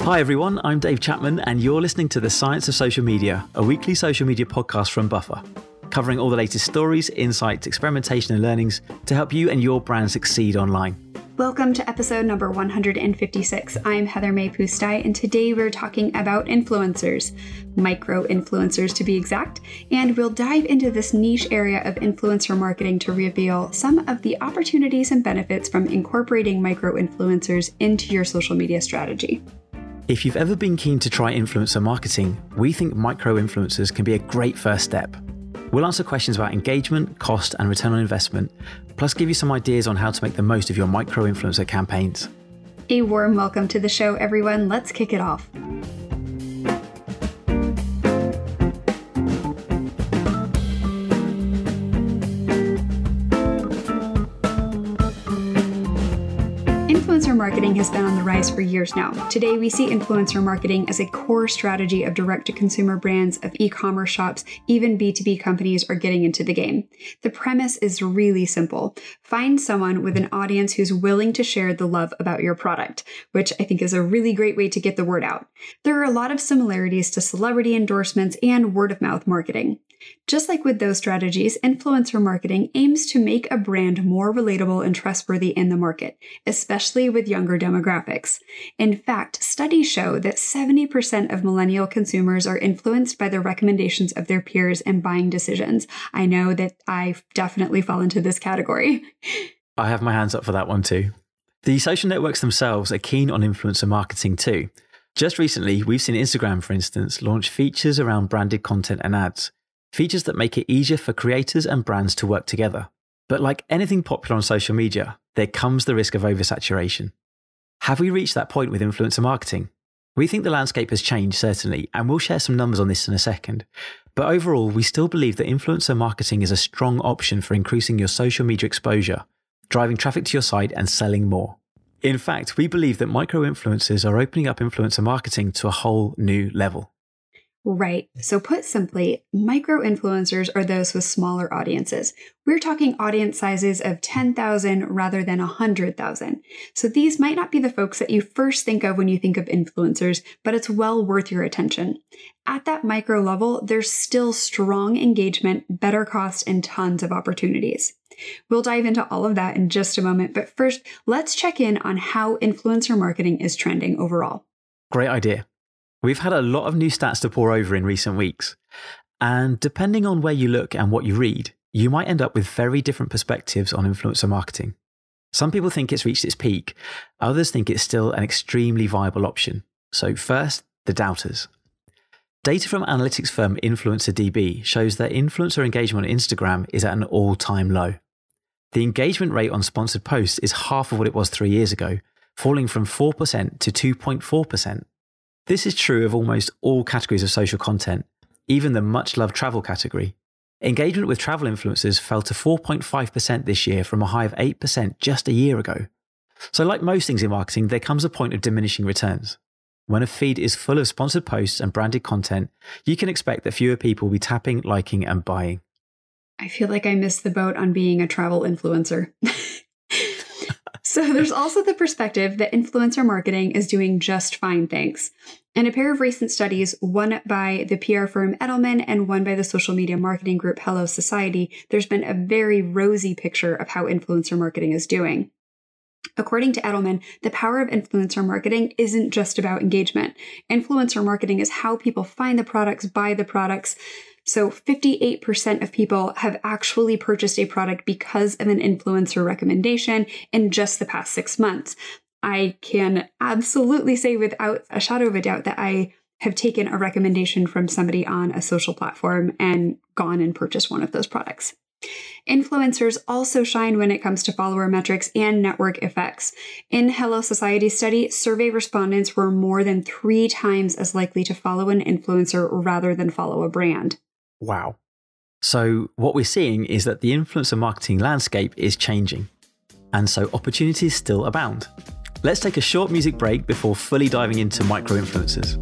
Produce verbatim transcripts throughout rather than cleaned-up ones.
Hi everyone, I'm Dave Chapman and you're listening to The Science of Social Media, a weekly social media podcast from Buffer, covering all the latest stories, insights, experimentation and learnings to help you and your brand succeed online. Welcome to episode number one hundred fifty-six. I'm Heather May Pustai, and today we're talking about influencers, micro-influencers to be exact, and we'll dive into this niche area of influencer marketing to reveal some of the opportunities and benefits from incorporating micro-influencers into your social media strategy. If you've ever been keen to try influencer marketing, we think micro-influencers can be a great first step. We'll answer questions about engagement, cost, and return on investment, plus give you some ideas on how to make the most of your micro-influencer campaigns. A warm welcome to the show, everyone. Let's kick it off. Influencer marketing has been on the rise for years now. Today, we see influencer marketing as a core strategy of direct-to-consumer brands, of e-commerce shops, even B two B companies are getting into the game. The premise is really simple. Find someone with an audience who's willing to share the love about your product, which I think is a really great way to get the word out. There are a lot of similarities to celebrity endorsements and word-of-mouth marketing. Just like with those strategies, influencer marketing aims to make a brand more relatable and trustworthy in the market, especially with younger demographics. In fact, studies show that seventy percent of millennial consumers are influenced by the recommendations of their peers in buying decisions. I know that I definitely fall into this category. I have my hands up for that one too. The social networks themselves are keen on influencer marketing too. Just recently, we've seen Instagram, for instance, launch features around branded content and ads. Features that make it easier for creators and brands to work together. But like anything popular on social media, there comes the risk of oversaturation. Have we reached that point with influencer marketing? We think the landscape has changed, certainly, and we'll share some numbers on this in a second. But overall, we still believe that influencer marketing is a strong option for increasing your social media exposure, driving traffic to your site and selling more. In fact, we believe that micro-influencers are opening up influencer marketing to a whole new level. Right. So put simply, micro-influencers are those with smaller audiences. We're talking audience sizes of ten thousand rather than one hundred thousand. So these might not be the folks that you first think of when you think of influencers, but it's well worth your attention. At that micro level, there's still strong engagement, better cost, and tons of opportunities. We'll dive into all of that in just a moment, but first, let's check in on how influencer marketing is trending overall. Great idea. We've had a lot of new stats to pour over in recent weeks, and depending on where you look and what you read, you might end up with very different perspectives on influencer marketing. Some people think it's reached its peak, others think it's still an extremely viable option. So first, the doubters. Data from analytics firm InfluencerDB shows that influencer engagement on Instagram is at an all-time low. The engagement rate on sponsored posts is half of what it was three years ago, falling from four percent to two point four percent. This is true of almost all categories of social content, even the much-loved travel category. Engagement with travel influencers fell to four point five percent this year from a high of eight percent just a year ago. So like most things in marketing, there comes a point of diminishing returns. When a feed is full of sponsored posts and branded content, you can expect that fewer people will be tapping, liking, and buying. I feel like I missed the boat on being a travel influencer. So there's also the perspective that influencer marketing is doing just fine, thanks. In a pair of recent studies, one by the P R firm Edelman and one by the social media marketing group Hello Society, there's been a very rosy picture of how influencer marketing is doing. According to Edelman, the power of influencer marketing isn't just about engagement. Influencer marketing is how people find the products, buy the products. So fifty-eight percent of people have actually purchased a product because of an influencer recommendation in just the past six months. I can absolutely say without a shadow of a doubt that I have taken a recommendation from somebody on a social platform and gone and purchased one of those products. Influencers also shine when it comes to follower metrics and network effects. In Hello Society study, survey respondents were more than three times as likely to follow an influencer rather than follow a brand. Wow. So what we're seeing is that the influencer marketing landscape is changing, and so opportunities still abound. Let's take a short music break before fully diving into micro-influencers.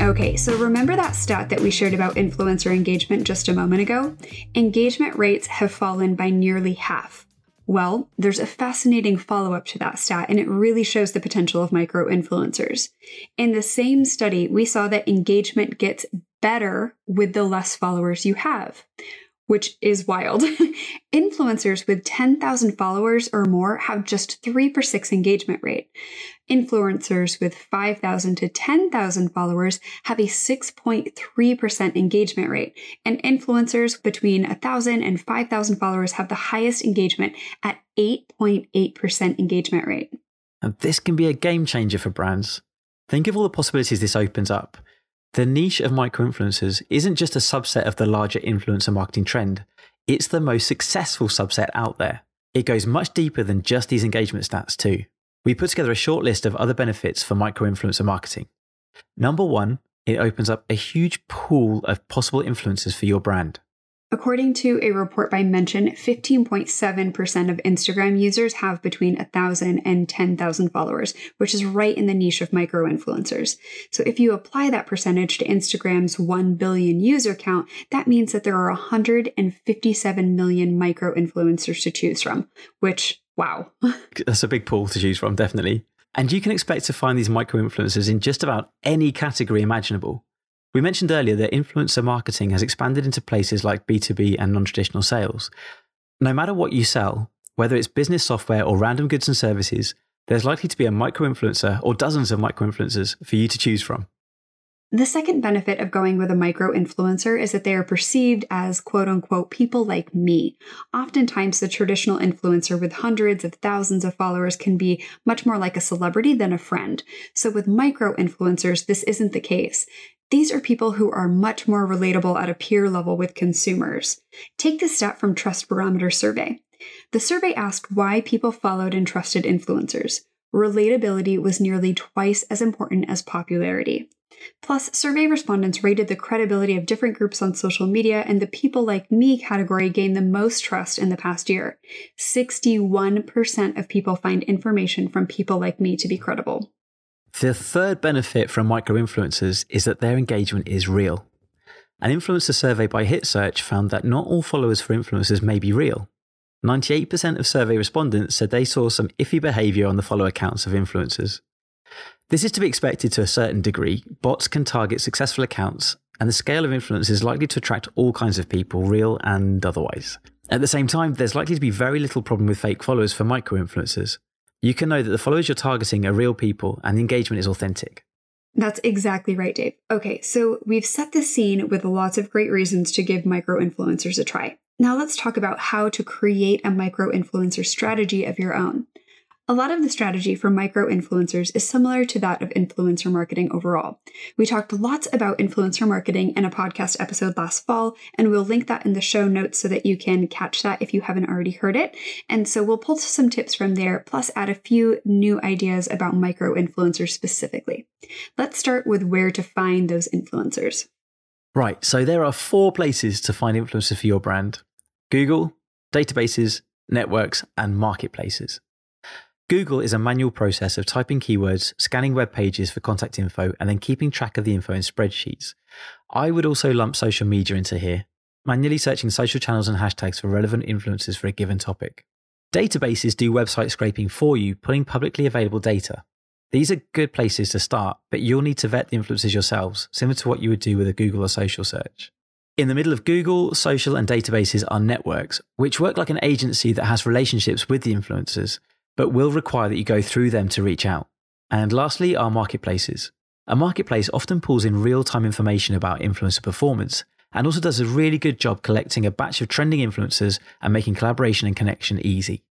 Okay, so remember that stat that we shared about influencer engagement just a moment ago? Engagement rates have fallen by nearly half. Well, there's a fascinating follow-up to that stat, and it really shows the potential of micro-influencers. In the same study, we saw that engagement gets better with the less followers you have, which is wild. Influencers with ten thousand followers or more have just three per six engagement rate. Influencers with five thousand to ten thousand followers have a six point three percent engagement rate, and influencers between one thousand and five thousand followers have the highest engagement at eight point eight percent engagement rate. And this can be a game changer for brands. Think of all the possibilities this opens up. The niche of micro-influencers isn't just a subset of the larger influencer marketing trend, it's the most successful subset out there. It goes much deeper than just these engagement stats too. We put together a short list of other benefits for micro-influencer marketing. Number one, it opens up a huge pool of possible influencers for your brand. According to a report by Mention, fifteen point seven percent of Instagram users have between one thousand and ten thousand followers, which is right in the niche of micro-influencers. So if you apply that percentage to Instagram's one billion user count, that means that there are one hundred fifty-seven million micro-influencers to choose from, which, wow. That's a big pool to choose from, definitely. And you can expect to find these micro-influencers in just about any category imaginable. We mentioned earlier that influencer marketing has expanded into places like B two B and non-traditional sales. No matter what you sell, whether it's business software or random goods and services, there's likely to be a micro-influencer or dozens of micro-influencers for you to choose from. The second benefit of going with a micro-influencer is that they are perceived as quote-unquote people like me. Oftentimes, the traditional influencer with hundreds of thousands of followers can be much more like a celebrity than a friend. So with micro-influencers, this isn't the case. These are people who are much more relatable at a peer level with consumers. Take this stat from Trust Barometer survey. The survey asked why people followed and trusted influencers. Relatability was nearly twice as important as popularity. Plus, survey respondents rated the credibility of different groups on social media, and the people like me category gained the most trust in the past year. sixty-one percent of people find information from people like me to be credible. The third benefit from micro-influencers is that their engagement is real. An influencer survey by HitSearch found that not all followers for influencers may be real. ninety-eight percent of survey respondents said they saw some iffy behavior on the follower accounts of influencers. This is to be expected to a certain degree. Bots can target successful accounts, and the scale of influence is likely to attract all kinds of people, real and otherwise. At the same time, there's likely to be very little problem with fake followers for micro-influencers. You can know that the followers you're targeting are real people and the engagement is authentic. That's exactly right, Dave. Okay, so we've set the scene with lots of great reasons to give micro-influencers a try. Now let's talk about how to create a micro-influencer strategy of your own. A lot of the strategy for micro-influencers is similar to that of influencer marketing overall. We talked lots about influencer marketing in a podcast episode last fall, and we'll link that in the show notes so that you can catch that if you haven't already heard it. And so we'll pull some tips from there, plus add a few new ideas about micro-influencers specifically. Let's start with where to find those influencers. Right, so there are four places to find influencers for your brand: Google, databases, networks, and marketplaces. Google is a manual process of typing keywords, scanning web pages for contact info, and then keeping track of the info in spreadsheets. I would also lump social media into here, manually searching social channels and hashtags for relevant influencers for a given topic. Databases do website scraping for you, pulling publicly available data. These are good places to start, but you'll need to vet the influencers yourselves, similar to what you would do with a Google or social search. In the middle of Google, social, and databases are networks, which work like an agency that has relationships with the influencers, but will require that you go through them to reach out. And lastly are marketplaces. A marketplace often pulls in real-time information about influencer performance and also does a really good job collecting a batch of trending influencers and making collaboration and connection easy.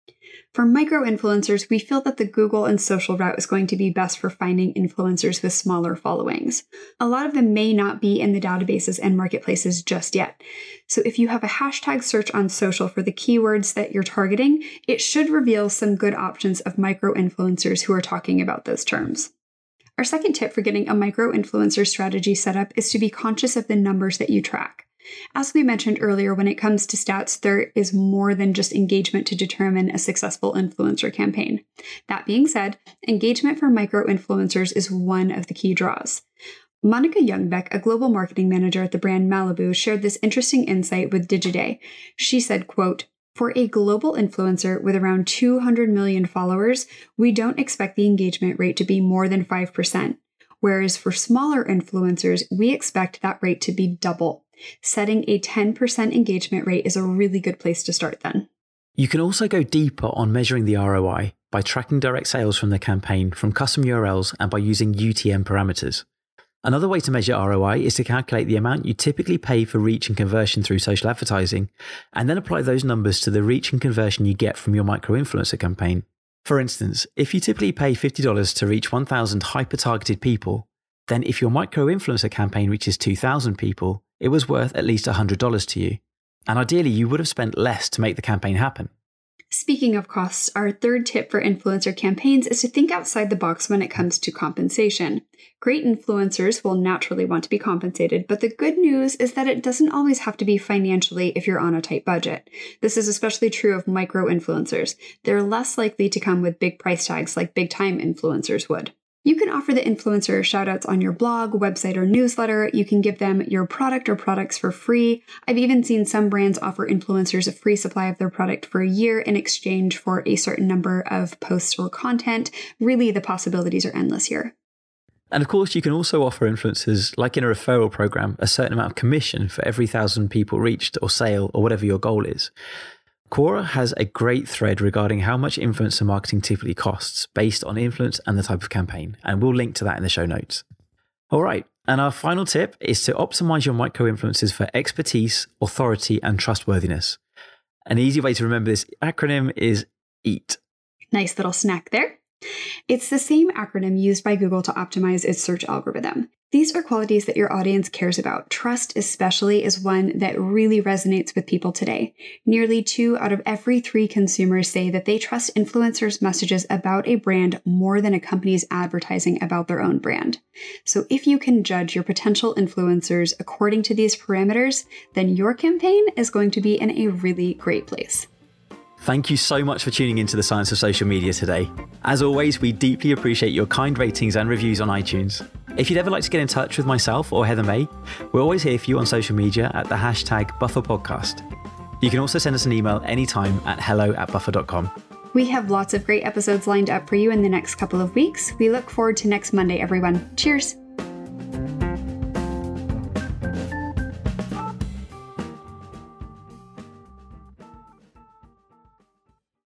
For micro-influencers, we feel that the Google and social route is going to be best for finding influencers with smaller followings. A lot of them may not be in the databases and marketplaces just yet. So if you have a hashtag search on social for the keywords that you're targeting, it should reveal some good options of micro-influencers who are talking about those terms. Our second tip for getting a micro-influencer strategy set up is to be conscious of the numbers that you track. As we mentioned earlier, when it comes to stats, there is more than just engagement to determine a successful influencer campaign. That being said, engagement for micro-influencers is one of the key draws. Monica Youngbeck, a global marketing manager at the brand Malibu, shared this interesting insight with Digiday. She said, quote, "For a global influencer with around two hundred million followers, we don't expect the engagement rate to be more than five percent. Whereas for smaller influencers, we expect that rate to be double. Setting a ten percent engagement rate is a really good place to start then." You can also go deeper on measuring the R O I by tracking direct sales from the campaign from custom U R Ls and by using U T M parameters. Another way to measure R O I is to calculate the amount you typically pay for reach and conversion through social advertising, and then apply those numbers to the reach and conversion you get from your micro-influencer campaign. For instance, if you typically pay fifty dollars to reach one thousand hyper-targeted people, then if your micro-influencer campaign reaches two thousand people, it was worth at least one hundred dollars to you. And ideally, you would have spent less to make the campaign happen. Speaking of costs, our third tip for influencer campaigns is to think outside the box when it comes to compensation. Great influencers will naturally want to be compensated, but the good news is that it doesn't always have to be financially if you're on a tight budget. This is especially true of micro-influencers. They're less likely to come with big price tags like big-time influencers would. You can offer the influencer shoutouts on your blog, website, or newsletter. You can give them your product or products for free. I've even seen some brands offer influencers a free supply of their product for a year in exchange for a certain number of posts or content. Really, the possibilities are endless here. And of course, you can also offer influencers, like in a referral program, a certain amount of commission for every thousand people reached or sale or whatever your goal is. Quora has a great thread regarding how much influencer marketing typically costs based on influence and the type of campaign, and we'll link to that in the show notes. All right, and our final tip is to optimize your micro-influencers for expertise, authority, and trustworthiness. An easy way to remember this acronym is EAT. Nice little snack there. It's the same acronym used by Google to optimize its search algorithm. These are qualities that your audience cares about. Trust especially is one that really resonates with people today. Nearly two out of every three consumers say that they trust influencers' messages about a brand more than a company's advertising about their own brand. So if you can judge your potential influencers according to these parameters, then your campaign is going to be in a really great place. Thank you so much for tuning into the Science of Social Media today. As always, we deeply appreciate your kind ratings and reviews on iTunes. If you'd ever like to get in touch with myself or Heather May, we're always here for you on social media at the hashtag Buffer Podcast. You can also send us an email anytime at hello at buffer dot com. We have lots of great episodes lined up for you in the next couple of weeks. We look forward to next Monday, everyone. Cheers.